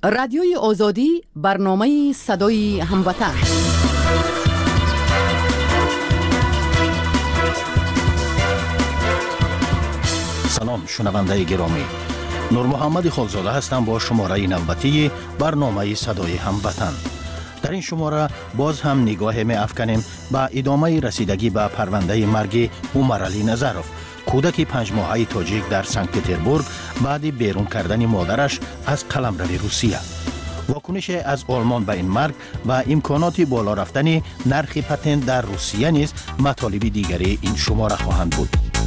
رادیوی آزادی برنامه صدای هموطن. سلام شنونده گرامی، نور محمد خالزاده هستم با شماره نوبتی برنامه صدای هموطن. در این شماره باز هم نگاه می افکنیم به ادامه رسیدگی به پرونده مرگ عمرعلی نظرов، کودک 5 ماهه تاجیک در سنت پتربورگ بعد بیرون کردن مادرش از قلمرو روسیه. واکنش از آلمان به این مرگ و امکانات بالا رفتن نرخ پتنت در روسیه نیز مطالب دیگری این شماره خواهند بود.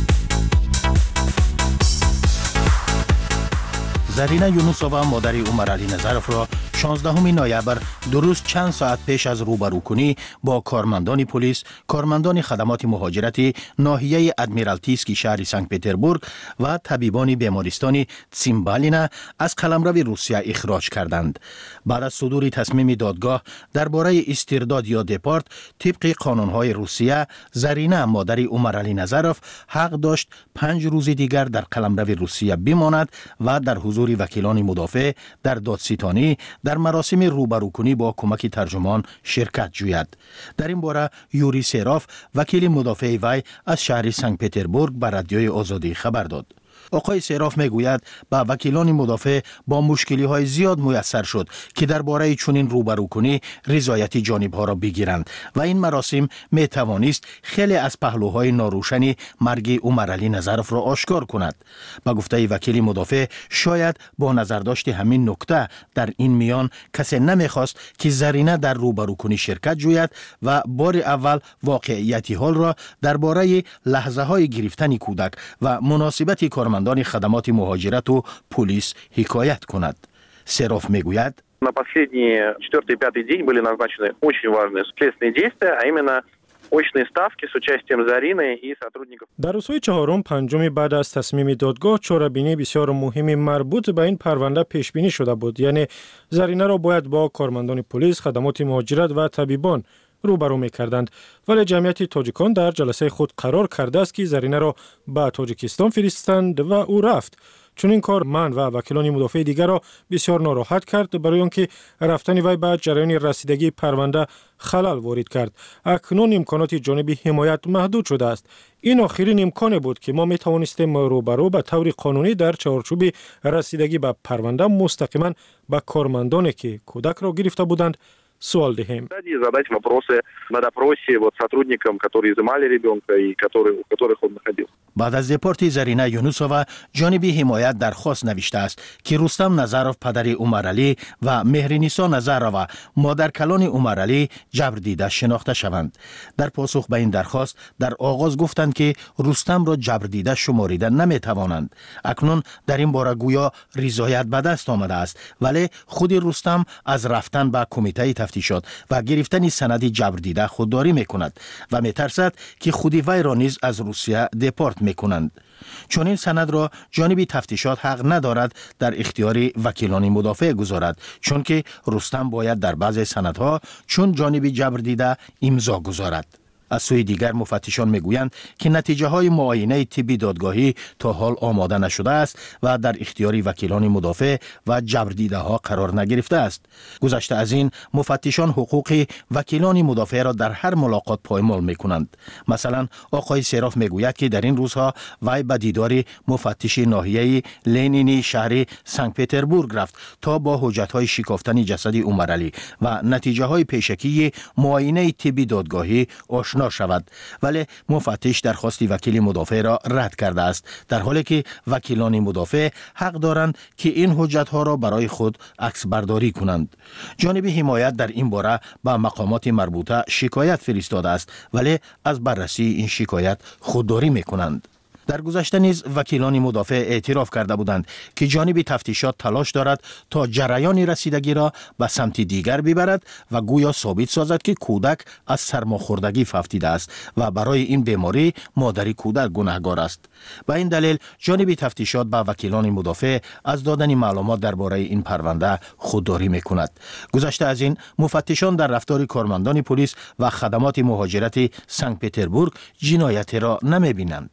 زرینه یونوسووا مادر عمرعلی نظرов را 16 نوامبر درست چند ساعت پیش از روبروکنی با کارمندان پلیس، کارمندان خدمات مهاجرتی ناحیه ادمیرالتیسکی شهر سنت پتربورگ و طبیبان بیمارستان تسیمبالینا از قلمرو روسیه اخراج کردند. بعد از صدور تصمیم دادگاه درباره استرداد یا دپارت طبق قانون‌های روسیه، زرینه مادر عمرعلی نظرov حق داشت 5 روز دیگر در قلمرو روسیه بماند و در حضور وکیلان مدافع در دادستانی در مراسم روبروکنی با کمک ترجمان شرکت جوید. در این باره یوری سراف وکیل مدافع وی از شهر سنت پتربورگ به رادیوی آزادی خبر داد. آقای سراف میگوید با وکیلان مدافع با مشکلی‌های زیاد میسر شد که درباره چنین روبروکنی رضایت جانب‌ها را بگیرند و این مراسم میتوانست خیلی از پهلوهای ناروشن مرگ عمرعلی نظرov را آشکار کند. با گفته وکیل مدافع شاید با نظرداشت همین نکته در این میان کسی نمیخواست که زرینه در روبروکنی شرکت جوید و بار اول واقعیت حال را درباره لحظه‌های گرفتن کودک و مناسبت کارمندان خدمات مهاجرت و پلیس حکایت کند. سراف میگوید На последний 4-5 день были назначены очень важные следственные действия, а именно очные ставки с участием Зарины и сотрудников. در روزهای چهارم پنجم بعد از تصمیم دادگاه چاره‌بینی بسیار مهمی مربوط به این پرونده پیش بینی شده بود. یعنی زرینه را باید با کارمندان پلیس، خدمات مهاجرت و طبیبان روبرو می‌کردند، ولی جمعیت تاجیکان در جلسه خود قرار کرده است که زرینه را به تاجیکستان فرستند و او رفت. چون این کار من و وکیلان مدافع دیگر را بسیار ناراحت کرد، برای آنکه رفتن وی به جریان رسیدگی پرونده خلل وارد کرد. اکنون امکانات جانبی حمایت محدود شده است. این آخرین امکانی بود که ما می توانستیم روبرو به طور قانونی در چارچوب رسیدگی به پرونده مستقیما به کارمندانی که کودک را گرفته بودند سوال دهیم. Задать вопросы на допросе сотрудникам, которые изымали ребенка и у которых он находился. بعد از دپارت زرینه یونوسووا جانب حمایت درخواست نوشته است که رستم نظرov پدر عمرعلی و مهرنیسا نظرova مادر کلان عمرعلی جبر دیده شناخته شوند. در پاسخ به این درخواست در آغاز گفتند که رستم را جبر دیده شماریده نمی توانند. اکنون در این باره گویا رضایت به دست آمده است، ولی خود رستم از رفتن به کمیته تفتیشات و گرفتن سند جبر دیده خودداری میکند و میترسد که خودی وی را نیز از روسیه دپارت میکنند. چون این سند را جانب تفتیشات حق ندارد در اختیار وکیلان مدافع گذارد، چون که رستم باید در بعض سندها چون جانب جبر دیده امضا گذارد. از سوی دیگر مفتشان میگویند که نتیجه های معاینه طبی دادگاهی تا حال آماده نشده است و در اختیار وکیلان مدافع و جبر دیده ها قرار نگرفته است. گذشته از این مفتشان حقوق وکیلان مدافع را در هر ملاقات پایمال میکنند. مثلا آقای سراف میگوید که در این روزها وی به دیدار مفتش ناحیه لنینی شهر سنت پتربورگ رفت تا با حجت های شکافتن جسد عمرعلی و نتیجه های پیشکی معاینه طبی دادگاهی آشنا شود، ولی مفتش درخواست وکیل مدافع را رد کرده است، در حالی که وکیلان مدافع حق دارند که این حجت ها را برای خود عکس برداری کنند. جانب حمایت در این باره به مقامات مربوطه شکایت فرستاده است، ولی از بررسی این شکایت خودداری میکنند. در گذشته نیز وکیلان مدافع اعتراف کرده بودند که جانب تفتیشات تلاش دارد تا جریان رسیدگی را به سمت دیگر ببرد و گویا ثابت سازد که کودک از سرماخوردگی فوتیده است و برای این بیماری مادر کودک گناهکار است. به این دلیل جانب تفتیشات با وکیلان مدافع از دادن معلومات درباره این پرونده خودداری میکند. گذشته از این مفتشان در رفتار کارمندان پلیس و خدمات مهاجرت سنت پتربورگ جنایتی را نمیبینند.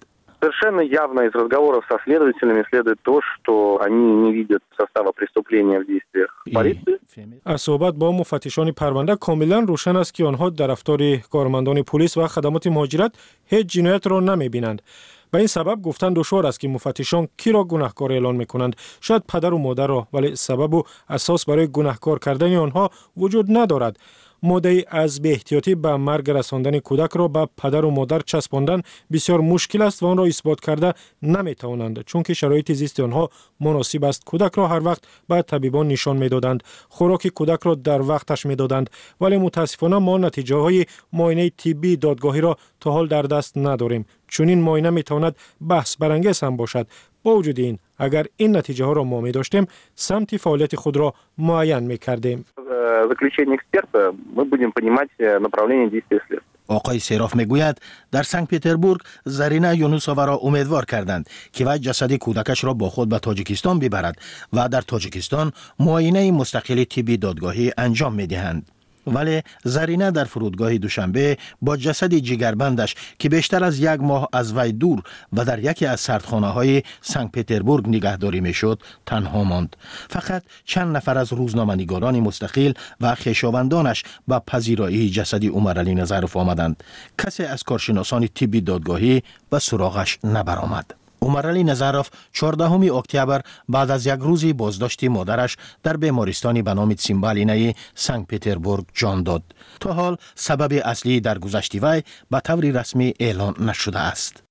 Совершенно явно из разговоров со следователями следует то, что они не видят состава преступления в действиях полиции. از صحبت با مفتشان پرونده کاملا روشن است که آنها در رفتار کارمندان پلیس و خدمات مهاجرت هیچ جنایت را نمی‌بینند. به این سبب گفتن دشوار است که مفتشان کی را گناهکار اعلان می‌کنند. شاید پدر و مادر را، ولی سبب و اساس برای گناهکار کردن آنها وجود ندارد. مدعی از بی‌احتیاطی به مرگ رساندن کودک را به پدر و مادر چسباندن بسیار مشکل است و آن را اثبات کرده نمی‌توانند، چون که شرایط زیست آنها مناسب است. کودک را هر وقت به طبیبان نشان می‌دادند، خوراک کودک را در وقتش می‌دادند، ولی متاسفانه ما نتیجه‌های معاینه طبی دادگاهی را تا حال در دست نداریم. چون این معاینه می‌تواند بحث برانگیز هم باشد. با وجود این، اگر این نتیجه ها را ما می داشتیم، سمت فعالیت خود را معین می کردیم. Заключение эксперта мы будем понимать направление действия следствия. آقای سیراف میگوید در سنت پتربورگ زرینه یونوسووا را امیدوار کردند که وی جسد کودکش را با خود به تاجیکستان ببرد و در تاجیکستان معاینه مستقل طبی دادگاهی انجام میدهند. ولی زرینه در فرودگاه دوشنبه با جسد جگربندش که بیشتر از 1 ماه از وی دور و در یکی از سردخانه‌های سنت پتربورگ نگهداری میشد تنها ماند. فقط چند نفر از روزنامه‌نگاران مستقل و خویشاوندانش به پذیرایی جسد عمرعلی نظرف آمدند. کسی از کارشناسان طبی دادگاهی به سراغش نبرآمد. عمرعلی نظرف 14 اکتبر بعد از 1 روزی بازداشت مادرش در بیمارستانی به نام تسیمبالینه سنت پتربورگ جان داد. تا حال سبب اصلی در گذشت وی به طور رسمی اعلان نشده است.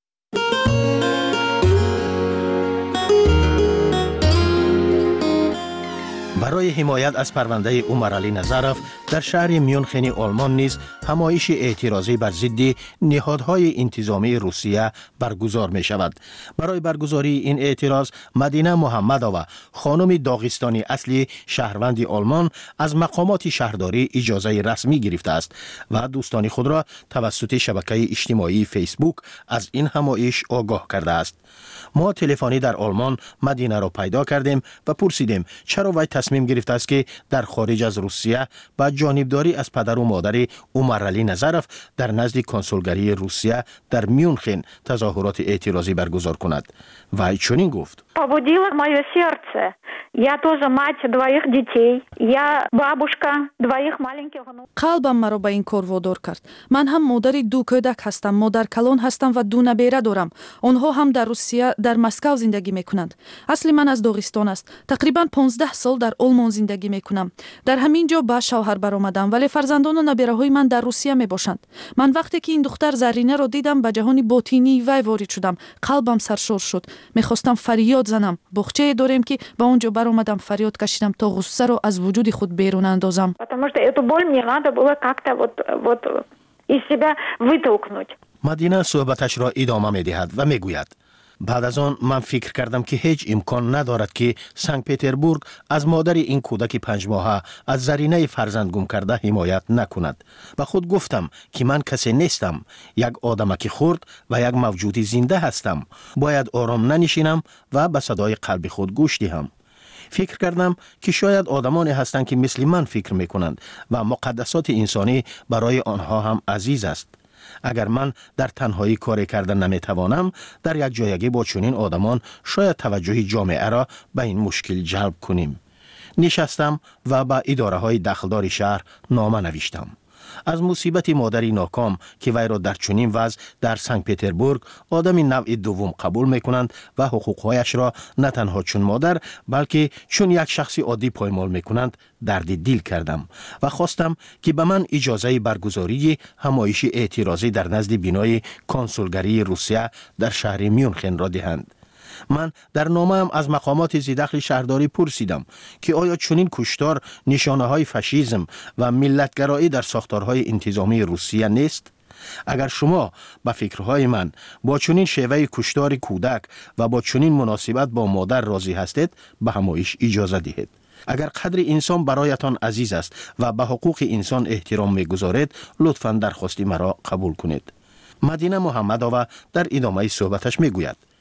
برای حمایت از پرونده عمرعلی نظرف در شهر میونخن آلمان نیز همایش اعتراضی بر ضد نهادهای انتظامی روسیه برگزار می شود. برای برگزاری این اعتراض مدینه محمدova خانم داغستانی اصلی شهروند آلمان از مقامات شهرداری اجازه رسمی گرفته است و دوستان خود را توسط شبکه اجتماعی فیسبوک از این همایش آگاه کرده است. ما تلفنی در آلمان مدینه را پیدا کردیم و پرسیدیم چرا وی تصمیم گرفته است که در خارج از روسیه با جانبداری از پدر و مادر عمرعلی نظرف در نزد کنسولگری روسیه در میونخن تظاهرات اعتراضی برگزار کند. وی چنین گفت: Побудило мое сердце. Я тоже мать 2 детей. Я бабушка 2 маленьких внуков. قلبم مرا به این کار وادار کرد. من هم مادر 2 کودک هستم، مادر کلان هستم و 2 نبیره دارم. آنها هم در روسیه در مسکو زندگی میکنند. اصل من از داغستان است. تقریبا 15 سال در آلمان زندگی میکنم. در همین جا با شوهر برآمدم، ولی فرزندان و نبیره های من در روسیه میباشند. من وقتی که این دختر زرینه را دیدم به جهان باطینی وی وارد شدم. قلبم سرشار شد. میخواستم فریاد زنم. بخچه داریم که با اونجا برآمدم، فریاد کشیدم تا غصه رو از وجود خود بیرون اندازم. Потому что эту боль мне надо было как-то вот из себя вытолкнуть. مدینه صحبتش را ادامه می‌دهد و میگوید: بعد از آن من فکر کردم که هیچ امکان ندارد که سنت پتربورگ از مادر این کودک 5 ماهه از زرینه فرزند گم کرده حمایت نکند. با خود گفتم که من کسی نیستم، یک آدمک خرد و یک موجود زنده هستم. باید آرام ننشینم و به صدای قلب خود گوش دهم. فکر کردم که شاید آدمانی هستند که مثل من فکر میکنند و مقدسات انسانی برای آنها هم عزیز است. اگر من در تنهایی کاری کردن نمیتوانم، در یک جایگی با چنین آدمان شاید توجه جامعه را به این مشکل جلب کنیم. نشستم و با اداره های دخلدار شهر نامه نوشتم. از مصیبت مادری ناکام که وی را در چنین وضع در سنت پتربورگ آدم نوع دوم قبول میکنند و حقوقهایش را نه تنها چون مادر بلکه چون یک شخص عادی پایمال میکنند درد دل کردم و خواستم که به من اجازه برگزاری همایش اعتراضی در نزد بینای کنسولگری روسیه در شهر میونخن را دهند. من در نامه‌ام از مقامات ذی‌دخل شهرداری پرسیدم که آیا چنین کشتار نشانه‌های فاشیسم و ملتگرایی در ساختارهای انتظامی روسیه نیست؟ اگر شما با فکرهای من با چنین شیوه کشتار کودک و با چنین مناسبت با مادر راضی هستید، به همایش اجازه دهید. اگر قدر انسان برایتان عزیز است و به حقوق انسان احترام می‌گذارید، لطفاً درخواست مرا قبول کنید. مدینه محمدova در ادامه صحبتش میگوید: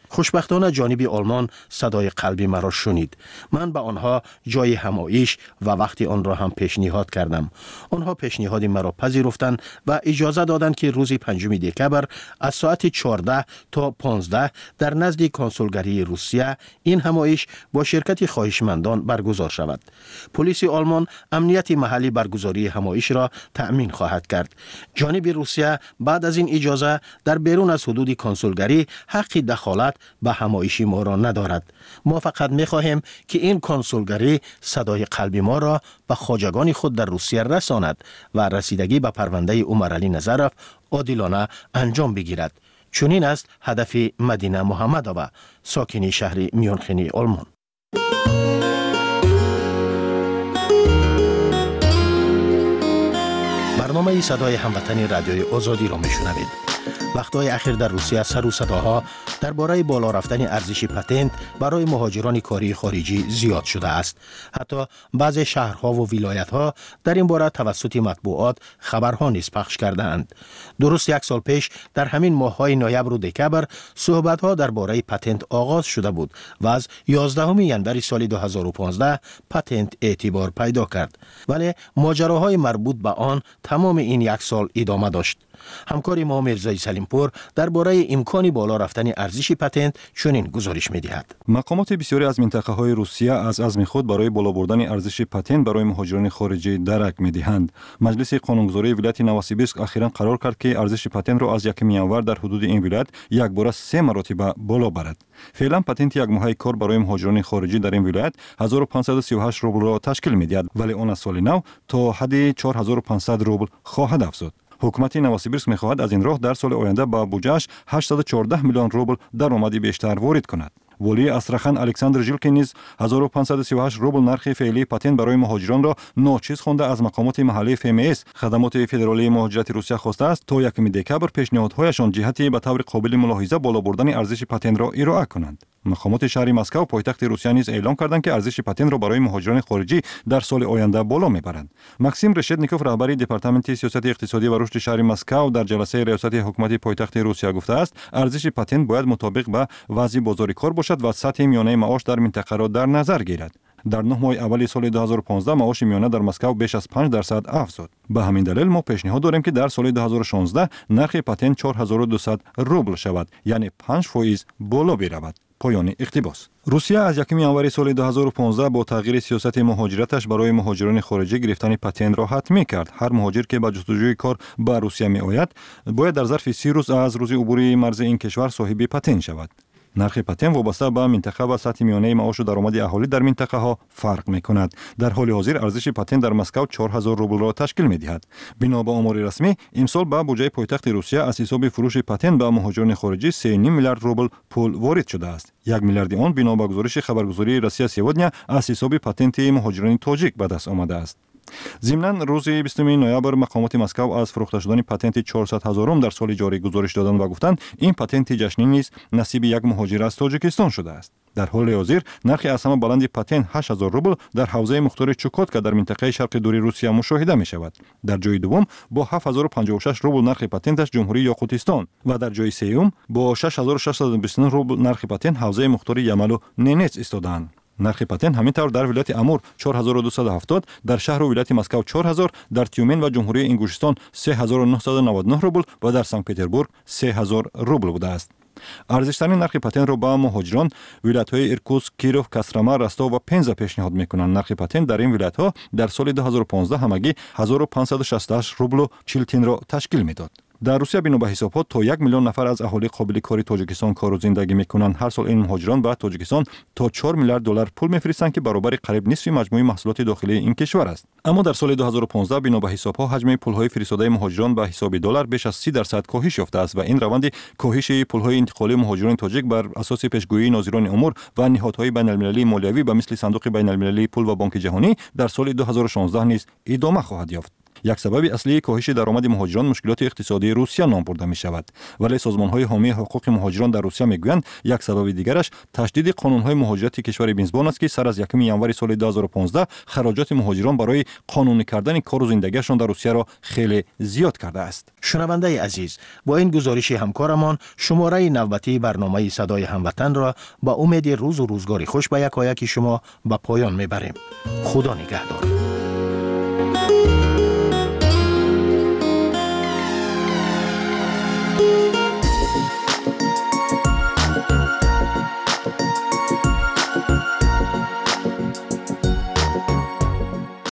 خوشبختانه جانب آلمان صدای قلبی مرا شنید. من به آنها جای همایش و وقتی آن را هم پیشنهاد کردم. آنها پیشنهاد مرا پذیرفتند و اجازه دادند که روز 5 دکبر از ساعت 14 تا 15 در نزد کنسولگری روسیه این همایش با شرکت خواهشمندان برگزار شود. پلیس آلمان امنیت محلی برگزاری همایش را تأمین خواهد کرد. جانب روسیه بعد از این اجازه در بیرون از حدود کنسولگری حق دخالت به همایش ما را ندارد. ما فقط می‌خواهیم که این کنسولگری صدای قلبی ما را به خواجگان خود در روسیه رساند و رسیدگی به پرونده عمرعلی نظرов عادلانه انجام بگیرد. چنین است هدف مدینه محمدآبا، ساکن شهر میونخن آلمان. برنامه صدای هموطنی رادیوی آزادی را میشنوید. وقتهای اخیر در روسیه سر و صداها درباره بالا رفتن ارزش پتنت برای مهاجران کاری خارجی زیاد شده است. حتی بعضی شهرها و ولایت‌ها در این باره توسط مطبوعات خبرها نیز پخش کردند. درست 1 سال پیش در همین ماه‌های نوامبر و دکبر صحبت‌ها درباره پتنت آغاز شده بود و از 11 ژانویه سال 2015 پتنت اعتبار پیدا کرد. ولی ماجراهای مربوط به آن تمام این 1 سال ادامه داشت. همکار ما میرزای سلیمپور درباره امکان بالا رفتن ارزش پتنت چنین گزارش می‌دهد. مقامات بسیاری از منطقه‌های روسیه از عزم خود برای بالا بردن ارزش پتنت برای مهاجران خارجی درک می‌دهند. مجلس قانونگذاری ولایت نووسیبیرسک اخیراً قرار کرد که ارزش پتنت را از 1 ژانویه در حدود این ولایت یک بار 3 مرتبه بالا برد. فعلا پتنت یک ماهه کار برای مهاجران خارجی در این ولایت 1538 روبل را تشکیل می‌دهد، ولی آن از سال نو تا حد 4500 روبل خواهد افزود. حکومت نووسیبیرسک می‌خواهد از این راه در سال آینده با بودجه‌اش 814 میلیون روبل درآمد بیشتر وارد کند. ولی استراخان الکساندر ژیلکین نیز 1538 روبل نرخ فعلی پتنت برای مهاجران را ناچیز خوانده از مقامات محلی FMS خدمات فدرالی مهاجرت روسیه خواسته است تا 1 دکبر پیشنهادهایشان جهتی به طور قابل ملاحظه بالا بردن ارزش پتنت را ارائه کنند. مقامات شهر مسکو پایتخت روسیه نیز اعلام کردند که ارزش پتنت را برای مهاجران خارجی در سال آینده بالا میبرند. ماکسیم رشدنیکوف رهبر دپارتمنت سیاست اقتصادی و رشد شهر مسکو در جلسه ریاست حکومت پایتخت روسیه گفته است ارزش پتنت باید مطابق با وضع بازار کار باشد و سطح میانه معاش در منطقه را در نظر گیرد. در 9 ماه اول سال 2015 معاش میانه در مسکو بیش از 5% افزود. به همین دلیل ما پیشنهاد داریم که در سال 2016 نرخ پتنت 4200 روبل شود، یعنی 5% بالا برود. پایان اقتباس. روسیه از 1 ژانویه سال 2015 با تغییر سیاست مهاجرتش برای مهاجران خارجی گرفتن پتنت را حتمی کرد. هر مهاجر که به جستجوی کار به روسیه می آید باید در ظرف 30 روز از روز عبور مرز این کشور صاحب پتنت شود. نرخ پتنت وابسته به منطقه و سطح میانه معاش و درآمد اهالی در منطقه ها فرق می کند. در حال حاضر ارزش پتنت در مسکو 4000 روبل را تشکیل می دهد. بنا به آمار رسمی امسال به بودجه پایتخت روسیه از حساب فروش پتنت به مهاجران خارجی 3.5 میلیارد روبل پول وارد شده است. 1 میلیارد آن بنا به گزارش خبرگزاری روسیه سیودنیا از حساب پتنت مهاجران تاجیک به دست آمده است. ضمناً روز 20 نوامبر مقامات مسکو از فروخته شدن پتنت 400,000 در سال جاری گزارش دادند و گفتند این پتنت جشنی نیز نصیب یک مهاجر از تاجیکستان شده است. در حال حاضر نرخ از همه بلند پتنت 8000 روبل در حوزه مختار چوکاتکا در منطقه شرق دوری روسیه مشاهده می شود. در جای دوم با 7056 روبل نرخ پتنتش جمهوری یاقوتستان و در جای سوم با 6629 روبل نرخ پتنت حوزه مختار یمل و نینتس ایستادند. نرخ پتنت همینطور در ولایت امور 4270، در شهر و ولایت مسکو 4000، در تیومن و جمهوری انگوشتان 3999 روبل و در سنت پترزبورگ 3000 روبل بوده است. ارزش‌ترین نرخ پتنت را با مهاجران ولایت‌های ایرکوتسک، کیروف، کاسترما، رستاو و پنزا پیشنهاد می‌کنند. نرخ پتنت در این ولایت‌ها در سال 2015 همگی 1568 روبل و 40 تن را تشکیل می‌داد. در روسیه بنا به حسابات تا 1 میلیون نفر از اهالی قابل کاری تاجیکستان کار و زندگی می‌کنند. هر سال این مهاجران به تاجیکستان تا 4 میلیارد دلار پول می‌فرستند که برابر قریب نصف مجموع محصولات داخلی این کشور است. اما در سال 2015 بنا به حساب‌ها حجم پول‌های فرستاده مهاجران به حساب دلار بیش از 30% کاهش یافته است و این روند کاهش پول‌های انتقالی مهاجران تاجیک بر اساس پیشگویی ناظران امور و نهادهای بین‌المللی مالیوی به مثل صندوق بین‌المللی پول و بانک جهانی در سال 2016 نیز ادامه خواهد یافت. یک سبب اصلی کاهش درآمد مهاجران مشکلات اقتصادی روسیه نام برده می شود. ولی سازمان‌های حامی حقوق مهاجران در روسیه میگویند یک سبب دیگرش تشدید قانون‌های مهاجرت کشور میزبان است که سر از 1 ژانویه سال 2015 خراجات مهاجران برای قانونی کردن کار و زندگیشان در روسیه را خیلی زیاد کرده است. شنونده عزیز، با این گزارش همکارمان شماره نوبتی برنامه صدای هموطن را با امید روز و روزگاری خوش به یکایک شما به پایان میبریم. خدا نگهدار.